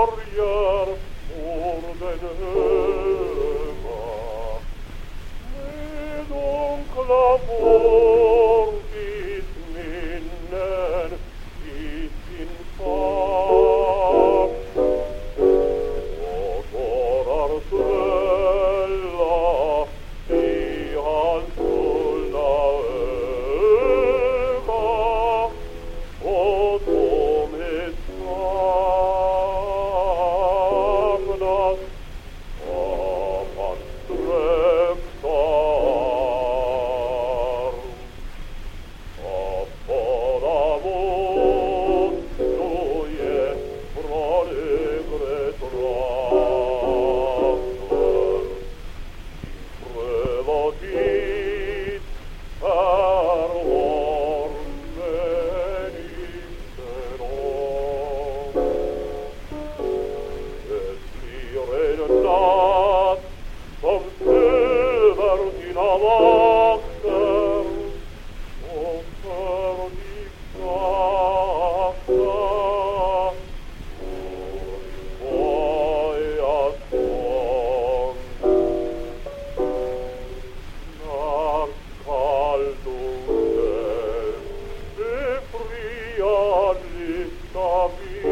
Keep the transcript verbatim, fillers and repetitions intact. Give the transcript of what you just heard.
sorger for den höga med onkla fortid minnen i sin famn och tårar svälla i hans fulla öga och tomhet saknas av hans drömsarm. Av bara vårt då gett från högre trakter i prövad tid här var men inte lång. Det blir en natt som söver dina vakter och för ditt sakta får jag sång. När kalldomen befriad lycka vid